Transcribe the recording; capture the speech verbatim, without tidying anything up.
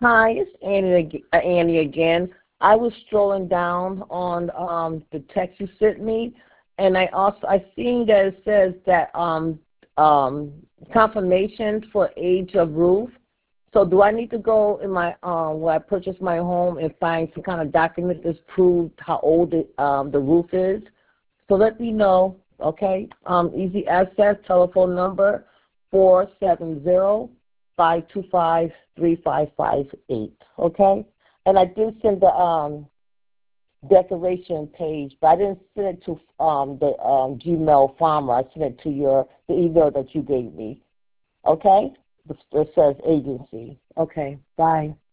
Hi, it's Annie, ag- uh, Annie again. I was strolling down on um, the text you sent me, and I also I seen that it says that um, um, confirmation for age of roof. So do I need to go in my um, where I purchased my home and find some kind of document that's proved how old it, um, the roof is? So let me know, okay? Um, easy access, telephone number four seven zero, five two five, three five five eight, okay? And I did send the um, declaration page, but I didn't send it to um, the um, Gmail farmer. I sent it to your the email that you gave me, okay? It says agency. Okay, bye.